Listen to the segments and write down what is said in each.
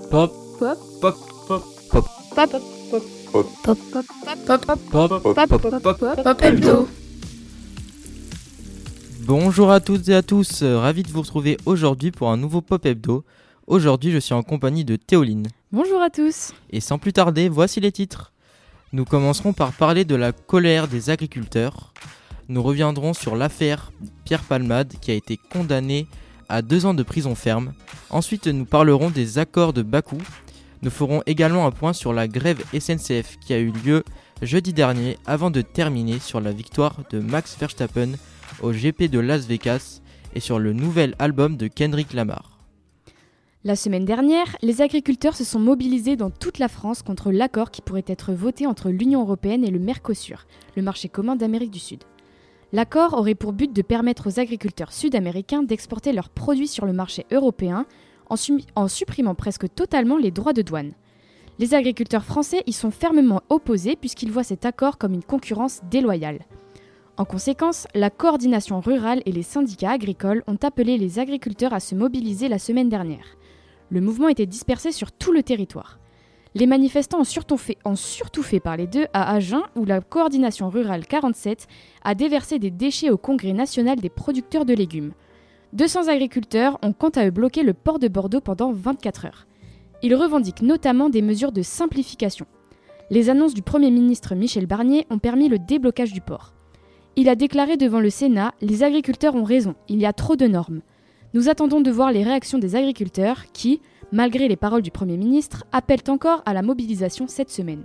Pop. Pop. Pop. Pop. Pop. Pop. Pop. Pop. Pop. Pop. Pop Hebdo. Bonjour à toutes et à tous, ravi de vous retrouver aujourd'hui pour un nouveau Pop Hebdo. Aujourd'hui, je suis en compagnie de Théoline. Bonjour à tous. Et sans plus tarder, voici les titres. Nous commencerons par parler de la colère des agriculteurs. Nous reviendrons sur l'affaire Pierre Palmade qui a été condamné à 2 ans de prison ferme. Ensuite, nous parlerons des accords de Bakou. Nous ferons également un point sur la grève SNCF qui a eu lieu jeudi dernier avant de terminer sur la victoire de Max Verstappen au GP de Las Vegas et sur le nouvel album de Kendrick Lamar. La semaine dernière, les agriculteurs se sont mobilisés dans toute la France contre l'accord qui pourrait être voté entre l'Union européenne et le Mercosur, le marché commun d'Amérique du Sud. L'accord aurait pour but de permettre aux agriculteurs sud-américains d'exporter leurs produits sur le marché européen en supprimant presque totalement les droits de douane. Les agriculteurs français y sont fermement opposés puisqu'ils voient cet accord comme une concurrence déloyale. En conséquence, la coordination rurale et les syndicats agricoles ont appelé les agriculteurs à se mobiliser la semaine dernière. Le mouvement était dispersé sur tout le territoire. Les manifestants ont surtout fait parler d'eux à Agen où la coordination rurale 47 a déversé des déchets au Congrès national des producteurs de légumes. 200 agriculteurs ont quant à eux bloqué le port de Bordeaux pendant 24 heures. Ils revendiquent notamment des mesures de simplification. Les annonces du Premier ministre Michel Barnier ont permis le déblocage du port. Il a déclaré devant le Sénat « Les agriculteurs ont raison, il y a trop de normes ». Nous attendons de voir les réactions des agriculteurs qui, malgré les paroles du Premier ministre, appellent encore à la mobilisation cette semaine.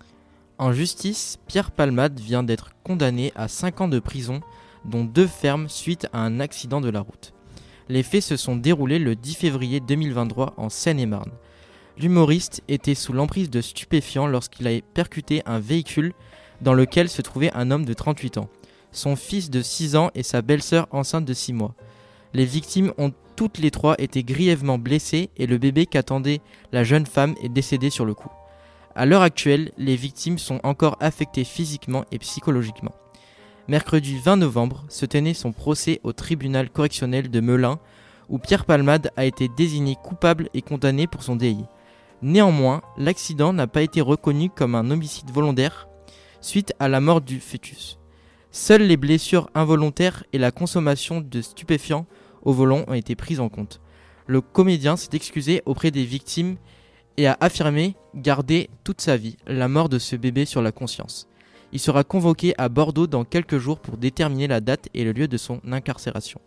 En justice, Pierre Palmade vient d'être condamné à 5 ans de prison, dont 2 fermes suite à un accident de la route. Les faits se sont déroulés le 10 février 2023 en Seine-et-Marne. L'humoriste était sous l'emprise de stupéfiants lorsqu'il a percuté un véhicule dans lequel se trouvait un homme de 38 ans, son fils de 6 ans et sa belle-sœur enceinte de 6 mois. Les victimes ont toutes les 3 été grièvement blessées et le bébé qu'attendait la jeune femme est décédé sur le coup. À l'heure actuelle, les victimes sont encore affectées physiquement et psychologiquement. Mercredi 20 novembre se tenait son procès au tribunal correctionnel de Melun où Pierre Palmade a été désigné coupable et condamné pour son délit. Néanmoins, l'accident n'a pas été reconnu comme un homicide volontaire suite à la mort du fœtus. Seules les blessures involontaires et la consommation de stupéfiants au volant ont été prises en compte. Le comédien s'est excusé auprès des victimes et a affirmé garder toute sa vie la mort de ce bébé sur la conscience. Il sera convoqué à Bordeaux dans quelques jours pour déterminer la date et le lieu de son incarcération.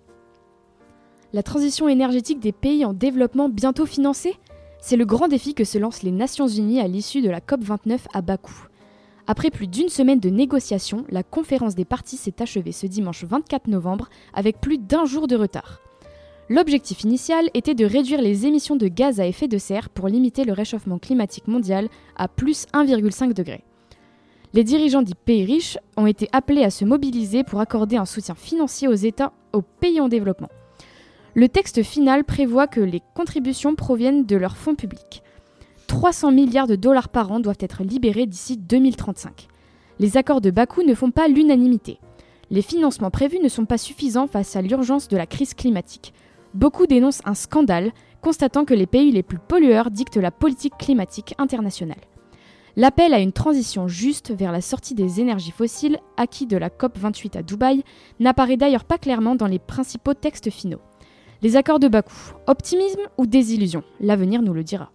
La transition énergétique des pays en développement bientôt financée ? C'est le grand défi que se lancent les Nations Unies à l'issue de la COP29 à Bakou. Après plus d'1 semaine de négociations, la conférence des parties s'est achevée ce dimanche 24 novembre avec plus d'1 jour de retard. L'objectif initial était de réduire les émissions de gaz à effet de serre pour limiter le réchauffement climatique mondial à plus 1,5 degré. Les dirigeants des pays riches ont été appelés à se mobiliser pour accorder un soutien financier aux pays en développement. Le texte final prévoit que les contributions proviennent de leurs fonds publics. 300 milliards de dollars par an doivent être libérés d'ici 2035. Les accords de Bakou ne font pas l'unanimité. Les financements prévus ne sont pas suffisants face à l'urgence de la crise climatique. Beaucoup dénoncent un scandale, constatant que les pays les plus pollueurs dictent la politique climatique internationale. L'appel à une transition juste vers la sortie des énergies fossiles, acquis de la COP28 à Dubaï, n'apparaît d'ailleurs pas clairement dans les principaux textes finaux. Les accords de Bakou, optimisme ou désillusion ? L'avenir nous le dira.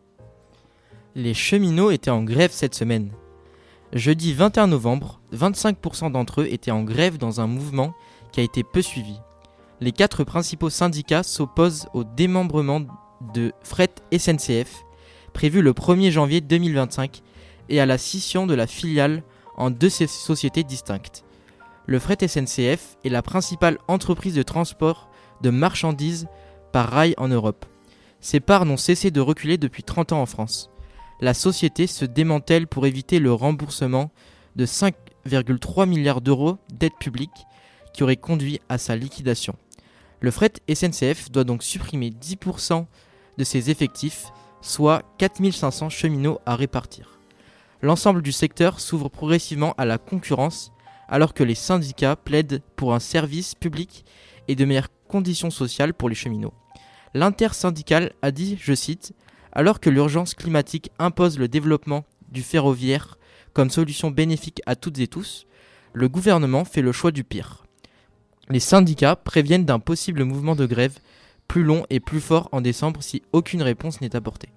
Les cheminots étaient en grève cette semaine. Jeudi 21 novembre, 25% d'entre eux étaient en grève dans un mouvement qui a été peu suivi. Les 4 principaux syndicats s'opposent au démembrement de Fret SNCF, prévu le 1er janvier 2025, et à la scission de la filiale en 2 sociétés distinctes. Le Fret SNCF est la principale entreprise de transport de marchandises par rail en Europe. Ses parts n'ont cessé de reculer depuis 30 ans en France. La société se démantèle pour éviter le remboursement de 5,3 milliards d'euros d'aide publique qui aurait conduit à sa liquidation. Le Fret SNCF doit donc supprimer 10% de ses effectifs, soit 4500 cheminots à répartir. L'ensemble du secteur s'ouvre progressivement à la concurrence alors que les syndicats plaident pour un service public et de meilleures conditions sociales pour les cheminots. L'intersyndicale a dit, je cite, « Alors que l'urgence climatique impose le développement du ferroviaire comme solution bénéfique à toutes et tous, le gouvernement fait le choix du pire. Les syndicats préviennent d'un possible mouvement de grève plus long et plus fort en décembre si aucune réponse n'est apportée.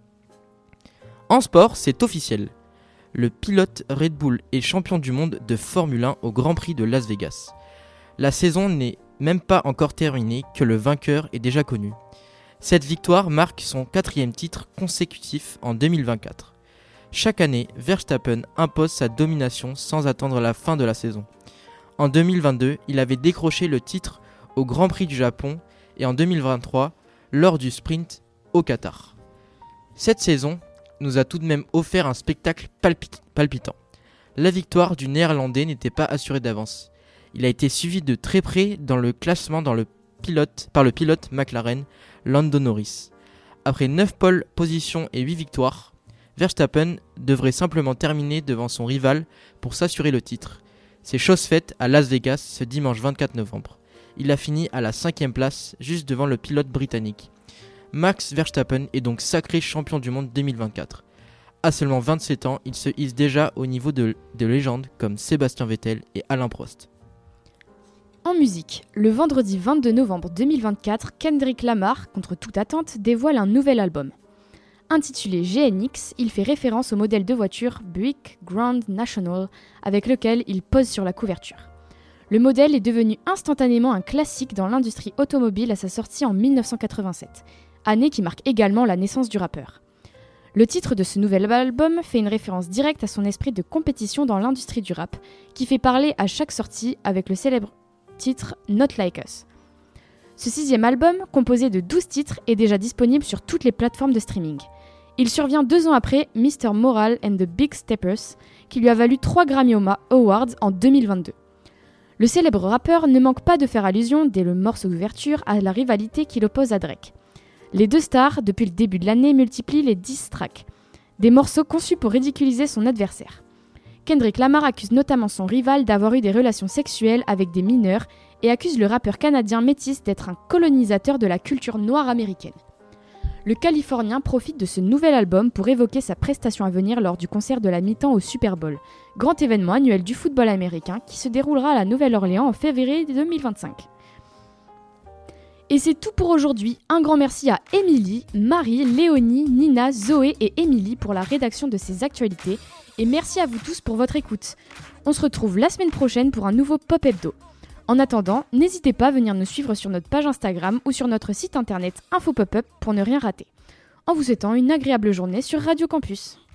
En sport, c'est officiel. Le pilote Red Bull est champion du monde de Formule 1 au Grand Prix de Las Vegas. La saison n'est même pas encore terminée que le vainqueur est déjà connu. Cette victoire marque son 4e titre consécutif en 2024. Chaque année, Verstappen impose sa domination sans attendre la fin de la saison. En 2022, il avait décroché le titre au Grand Prix du Japon et en 2023, lors du sprint au Qatar. Cette saison nous a tout de même offert un spectacle palpitant. La victoire du Néerlandais n'était pas assurée d'avance. Il a été suivi de très près dans le classement par le pilote McLaren, Lando Norris. Après 9 pole positions et 8 victoires, Verstappen devrait simplement terminer devant son rival pour s'assurer le titre. C'est chose faite à Las Vegas ce dimanche 24 novembre. Il a fini à la 5e place, juste devant le pilote britannique. Max Verstappen est donc sacré champion du monde 2024. À seulement 27 ans, il se hisse déjà au niveau de légendes comme Sébastien Vettel et Alain Prost. En musique, le vendredi 22 novembre 2024, Kendrick Lamar, contre toute attente, dévoile un nouvel album. Intitulé GNX, il fait référence au modèle de voiture Buick Grand National avec lequel il pose sur la couverture. Le modèle est devenu instantanément un classique dans l'industrie automobile à sa sortie en 1987, année qui marque également la naissance du rappeur. Le titre de ce nouvel album fait une référence directe à son esprit de compétition dans l'industrie du rap, qui fait parler à chaque sortie avec le célèbre titre Not Like Us. Ce 6e album, composé de 12 titres, est déjà disponible sur toutes les plateformes de streaming. Il survient 2 ans après Mr. Moral and the Big Steppers, qui lui a valu 3 Grammy Awards en 2022. Le célèbre rappeur ne manque pas de faire allusion, dès le morceau d'ouverture, à la rivalité qui l'oppose à Drake. Les deux stars, depuis le début de l'année, multiplient les diss tracks, des morceaux conçus pour ridiculiser son adversaire. Kendrick Lamar accuse notamment son rival d'avoir eu des relations sexuelles avec des mineurs et accuse le rappeur canadien métis d'être un colonisateur de la culture noire américaine. Le Californien profite de ce nouvel album pour évoquer sa prestation à venir lors du concert de la mi-temps au Super Bowl, grand événement annuel du football américain qui se déroulera à la Nouvelle-Orléans en février 2025. Et c'est tout pour aujourd'hui. Un grand merci à Émilie, Marie, Léonie, Nina, Zoé et Émilie pour la rédaction de ces actualités. Et merci à vous tous pour votre écoute. On se retrouve la semaine prochaine pour un nouveau Pop Hebdo. En attendant, n'hésitez pas à venir nous suivre sur notre page Instagram ou sur notre site internet Info Pop-up pour ne rien rater. En vous souhaitant une agréable journée sur Radio Campus.